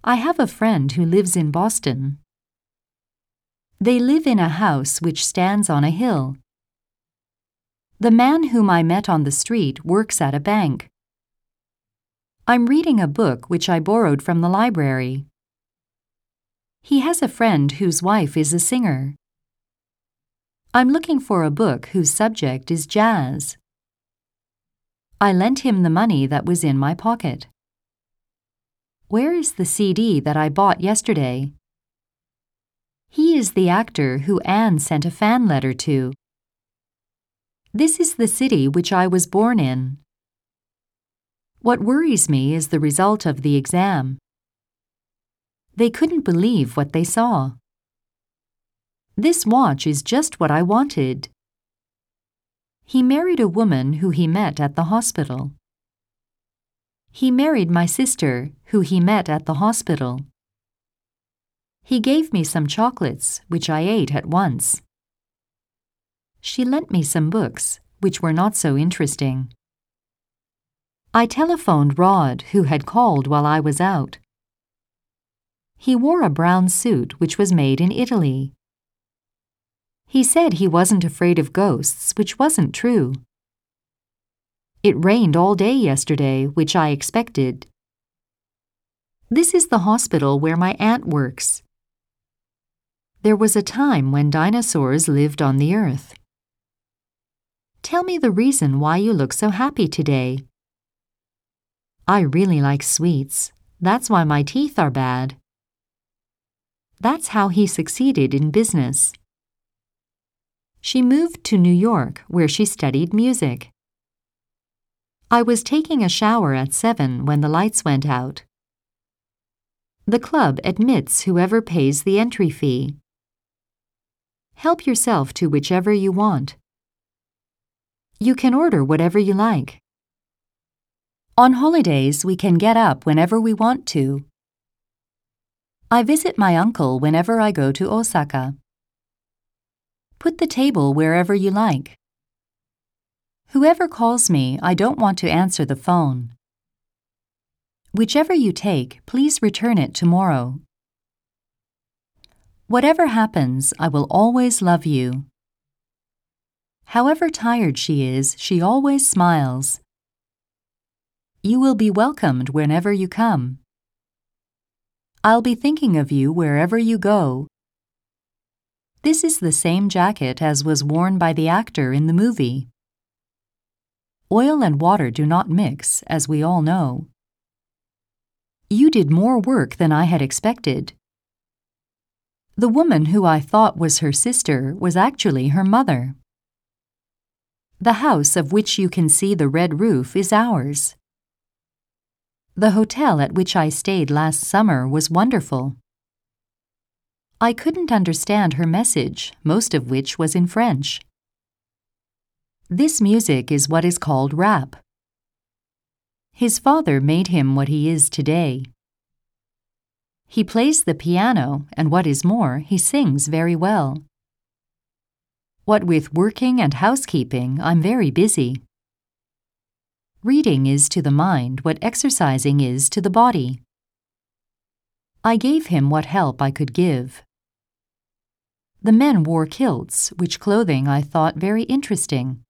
I have a friend who lives in Boston. They live in a house which stands on a hill. The man whom I met on the street works at a bank. I'm reading a book which I borrowed from the library. He has a friend whose wife is a singer. I'm looking for a book whose subject is jazz. I lent him the money that was in my pocket. Where is the CD that I bought yesterday? He is the actor who Anne sent a fan letter to. This is the city which I was born in. What worries me is the result of the exam. They couldn't believe what they saw. This watch is just what I wanted. He married a woman who he met at the hospital. He married my sister, who he met at the hospital. He gave me some chocolates, which I ate at once. She lent me some books, which were not so interesting. I telephoned Rod, who had called while I was out. He wore a brown suit which was made in Italy. He said he wasn't afraid of ghosts, which wasn't true. It rained all day yesterday, which I expected. This is the hospital where my aunt works. There was a time when dinosaurs lived on the earth. Tell me the reason why you look so happy today. I really like sweets. That's why my teeth are bad. That's how he succeeded in business. She moved to New York, where she studied music. I was taking a shower at 7 when the lights went out. The club admits whoever pays the entry fee. Help yourself to whichever you want. You can order whatever you like. On holidays, we can get up whenever we want to. I visit my uncle whenever I go to Osaka. Put the table wherever you like. Whoever calls me, I don't want to answer the phone. Whichever you take, please return it tomorrow. Whatever happens, I will always love you. However tired she is, she always smiles. You will be welcomed whenever you come. I'll be thinking of you wherever you go. This is the same jacket as was worn by the actor in the movie. Oil and water do not mix, as we all know. You did more work than I had expected. The woman who I thought was her sister was actually her mother. The house of which you can see the red roof is ours. The hotel at which I stayed last summer was wonderful. I couldn't understand her message, most of which was in French. This music is what is called rap. His father made him what he is today. He plays the piano, and what is more, he sings very well. What with working and housekeeping, I'm very busy. Reading is to the mind what exercising is to the body. I gave him what help I could give. The men wore kilts, which clothing I thought very interesting.